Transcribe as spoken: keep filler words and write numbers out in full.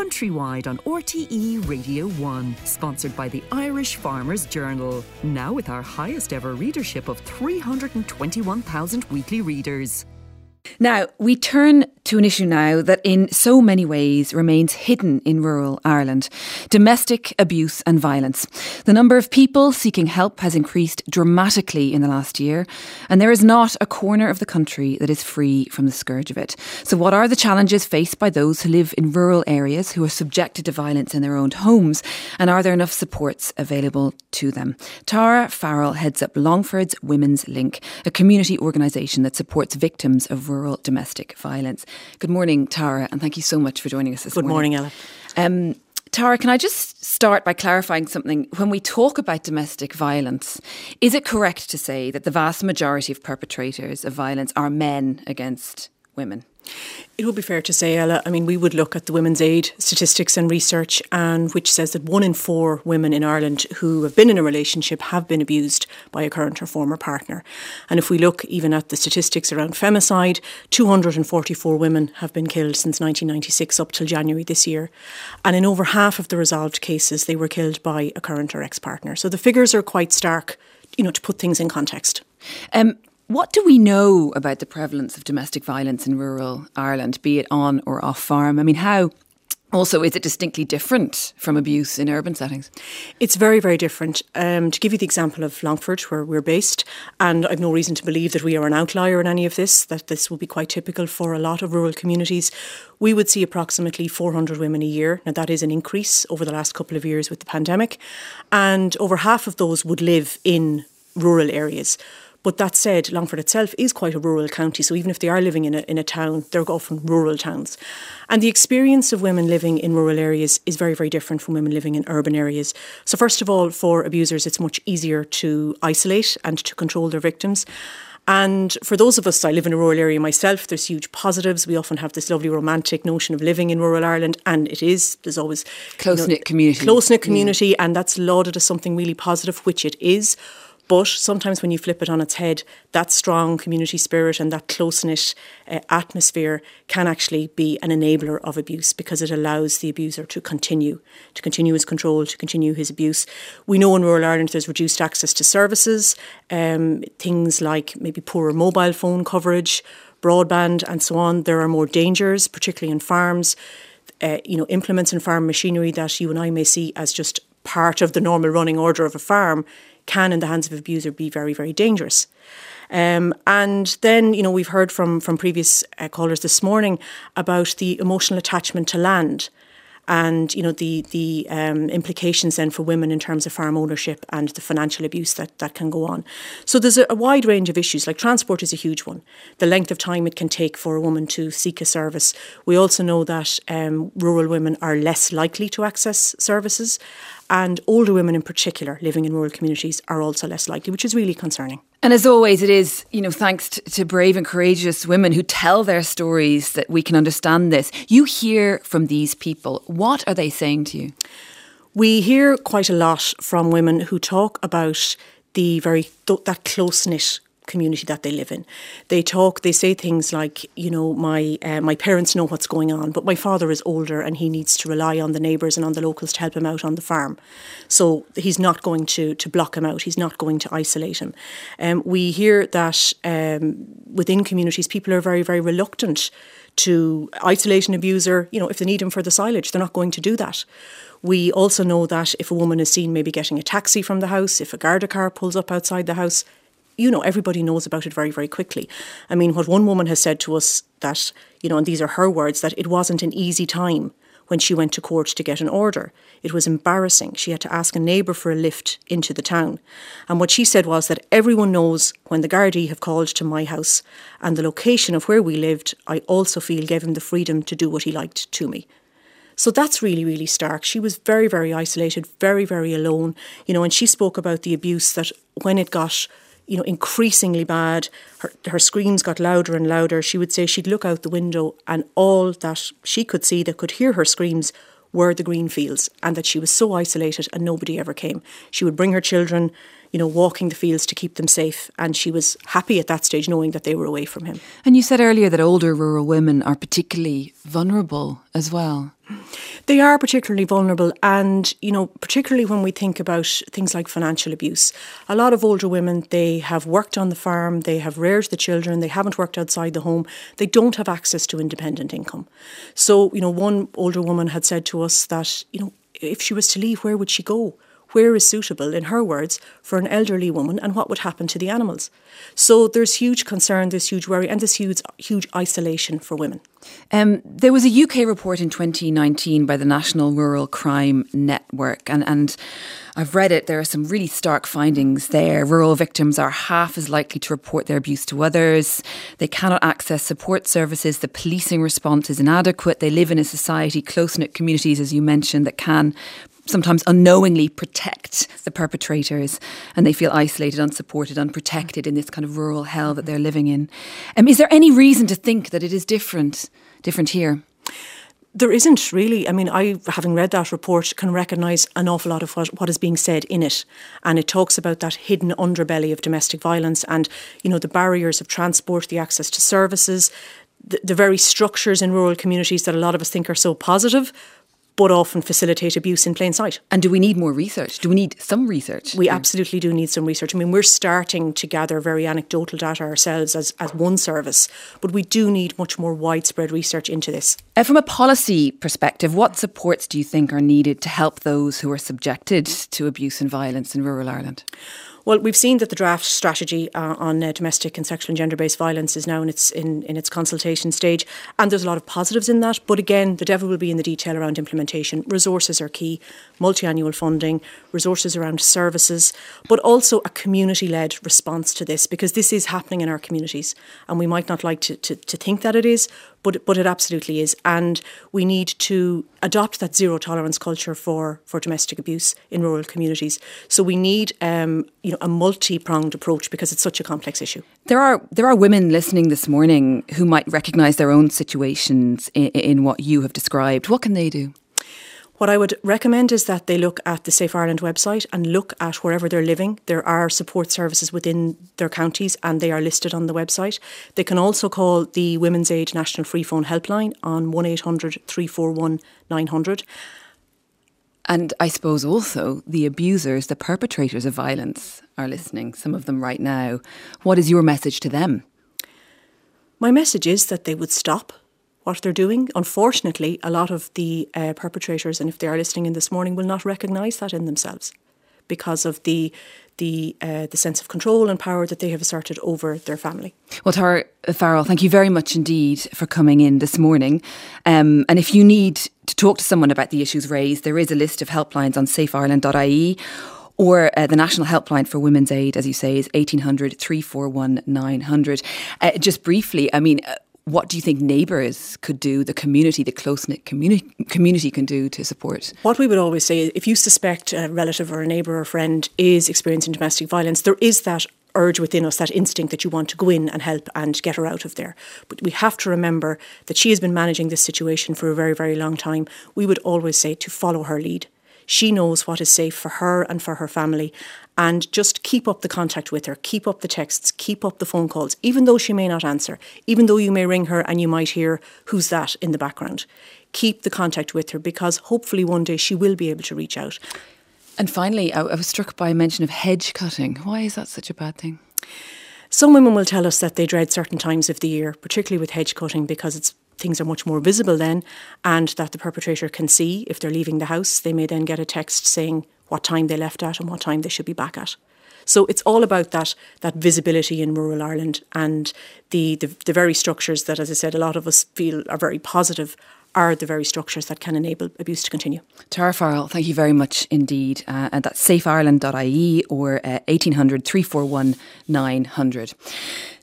countrywide on R T E Radio one, sponsored by the Irish Farmers Journal. Now with our highest ever readership of three hundred twenty-one thousand weekly readers. Now, we turn to an issue now that in so many ways remains hidden in rural Ireland: domestic abuse and violence. The number of people seeking help has increased dramatically in the last year, and there is not a corner of the country that is free from the scourge of it. So what are the challenges faced by those who live in rural areas who are subjected to violence in their own homes, and are there enough supports available to them? Tara Farrell heads up Longford's Women's Link, a community organisation that supports victims of rural domestic violence. Good morning, Tara, and thank you so much for joining us this Good morning. morning, Ella. Um, Tara, can I just start by clarifying something? When we talk about domestic violence, is it correct to say that the vast majority of perpetrators of violence are men against women? It would be fair to say, Ella, I mean, we would look at the Women's Aid statistics and research, and which says that one in four women in Ireland who have been in a relationship have been abused by a current or former partner. And if we look even at the statistics around femicide, two hundred forty-four women have been killed since nineteen ninety-six up till January this year. And in over half of the resolved cases, they were killed by a current or ex-partner. So the figures are quite stark, you know, to put things in context. Um. What do we know about the prevalence of domestic violence in rural Ireland, be it on or off farm? I mean, how also is it distinctly different from abuse in urban settings? It's very, very different. Um, to give you the example of Longford, where we're based, and I've no reason to believe that we are an outlier in any of this, that this will be quite typical for a lot of rural communities, we would see approximately four hundred women a year. Now, that is an increase over the last couple of years with the pandemic, and over half of those would live in rural areas. But that said, Longford itself is quite a rural county, so even if they are living in a in a town, they're often rural towns. And the experience of women living in rural areas is very, very different from women living in urban areas. So first of all, for abusers, it's much easier to isolate and to control their victims. And for those of us, I live in a rural area myself, there's huge positives. We often have this lovely romantic notion of living in rural Ireland, and it is. There's always close-knit you know, community. Close-knit community, yeah. And that's lauded as something really positive, which it is. But sometimes when you flip it on its head, that strong community spirit and that close-knit uh, atmosphere can actually be an enabler of abuse, because it allows the abuser to continue, to continue his control, to continue his abuse. We know in rural Ireland there's reduced access to services, um, things like maybe poorer mobile phone coverage, broadband and so on. There are more dangers, particularly in farms. Uh, you know, implements in farm machinery that you and I may see as just part of the normal running order of a farm can, in the hands of an abuser, be very, very dangerous. Um, and then, you know, we've heard from, from previous uh, callers this morning about the emotional attachment to land and, you know, the, the um, implications then for women in terms of farm ownership and the financial abuse that, that can go on. So there's a, a wide range of issues, like transport is a huge one. The length of time it can take for a woman to seek a service. We also know that um, rural women are less likely to access services, and older women in particular living in rural communities are also less likely, which is really concerning. And as always, it is, you know, thanks to, to brave and courageous women who tell their stories that we can understand this. You hear from these people. What are they saying to you? We hear quite a lot from women who talk about the very th- that close-knit community that they live in. They talk, they say things like, you know, my uh, my parents know what's going on, but my father is older and he needs to rely on the neighbours and on the locals to help him out on the farm. So he's not going to, to block him out. He's not going to isolate him. Um, we hear that um, within communities, people are very, very reluctant to isolate an abuser. You know, if they need him for the silage, they're not going to do that. We also know that if a woman is seen maybe getting a taxi from the house, if a Garda car pulls up outside the house, you know, everybody knows about it very, very quickly. I mean, what one woman has said to us that, you know, and these are her words, that it wasn't an easy time when she went to court to get an order. It was embarrassing. She had to ask a neighbour for a lift into the town. And what she said was that everyone knows when the Gardaí have called to my house, and the location of where we lived, I also feel gave him the freedom to do what he liked to me. So that's really, really stark. She was very, very isolated, very, very alone. You know, and she spoke about the abuse that when it got, you know, increasingly bad, her, her screams got louder and louder. She would say she'd look out the window and all that she could see that could hear her screams were the green fields, and that she was so isolated and nobody ever came. She would bring her children, you know, walking the fields to keep them safe, and she was happy at that stage knowing that they were away from him. And you said earlier that older rural women are particularly vulnerable as well. They are particularly vulnerable, and, you know, particularly when we think about things like financial abuse. A lot of older women, they have worked on the farm, they have reared the children, they haven't worked outside the home, they don't have access to independent income. So, you know, one older woman had said to us that, you know, if she was to leave, where would she go? Where is suitable, in her words, for an elderly woman, and what would happen to the animals? So there's huge concern, there's huge worry, and there's huge, huge isolation for women. Um, there was a U K report in twenty nineteen by the National Rural Crime Network, and, and I've read it. There are some really stark findings there. Rural victims are half as likely to report their abuse to others. They cannot access support services. The policing response is inadequate. They live in a society, close-knit communities, as you mentioned, that can sometimes unknowingly protect the perpetrators, and they feel isolated, unsupported, unprotected in this kind of rural hell that they're living in. Um, is there any reason to think that it is different, different here? There isn't really. I mean, I, having read that report, can recognise an awful lot of what, what is being said in it. And it talks about that hidden underbelly of domestic violence and, you know, the barriers of transport, the access to services, the, the very structures in rural communities that a lot of us think are so positive, but often facilitate abuse in plain sight. And do we need more research? Do we need some research? We absolutely do need some research. I mean, we're starting to gather very anecdotal data ourselves as, as one service, but we do need much more widespread research into this. Uh, from a policy perspective, what supports do you think are needed to help those who are subjected to abuse and violence in rural Ireland? Well, we've seen that the draft strategy uh, on uh, domestic and sexual and gender-based violence is now in its in, in its consultation stage, and there's a lot of positives in that. But again, the devil will be in the detail around implementation. Resources are key, multi-annual funding, resources around services, but also a community-led response to this, because this is happening in our communities, and we might not like to, to, to think that it is, but but it absolutely is. And we need to adopt that zero tolerance culture for, for domestic abuse in rural communities. So we need um, you know, a multi-pronged approach, because it's such a complex issue. There are there are women listening this morning who might recognise their own situations in, in what you have described. What can they do? What I would recommend is that they look at the Safe Ireland website and look at wherever they're living. There are support services within their counties, and they are listed on the website. They can also call the Women's Aid National Free Phone Helpline on one eight hundred three four one nine hundred. And I suppose also the abusers, the perpetrators of violence are listening, some of them right now. What is your message to them? My message is that they would stop what they're doing. Unfortunately, a lot of the uh, perpetrators, and if they are listening in this morning, will not recognise that in themselves because of the the uh, the sense of control and power that they have asserted over their family. Well, Tara Farrell, thank you very much indeed for coming in this morning. Um, and if you need to talk to someone about the issues raised, there is a list of helplines on safe ireland dot I E, or uh, the National Helpline for Women's Aid, as you say, is eighteen hundred three four one nine hundred. Uh, just briefly, I mean, uh, what do you think neighbours could do, the community, the close-knit communi- community can do to support? What we would always say is, if you suspect a relative or a neighbour or friend is experiencing domestic violence, there is that urge within us, that instinct that you want to go in and help and get her out of there. But we have to remember that she has been managing this situation for a very, very long time. We would always say to follow her lead. She knows what is safe for her and for her family, and just keep up the contact with her, keep up the texts, keep up the phone calls, even though she may not answer, even though you may ring her and you might hear who's that in the background. Keep the contact with her, because hopefully one day she will be able to reach out. And finally, I, I was struck by a mention of hedge cutting. Why is that such a bad thing? Some women will tell us that they dread certain times of the year, particularly with hedge cutting, because it's things are much more visible then, and that the perpetrator can see if they're leaving the house. They may then get a text saying what time they left at and what time they should be back at. So it's all about that that visibility in rural Ireland, and the, the, the very structures that, as I said, a lot of us feel are very positive are the very structures that can enable abuse to continue. Tara Farrell, thank you very much indeed. Uh, and that's safe ireland dot I E or uh, eighteen hundred three four one nine hundred.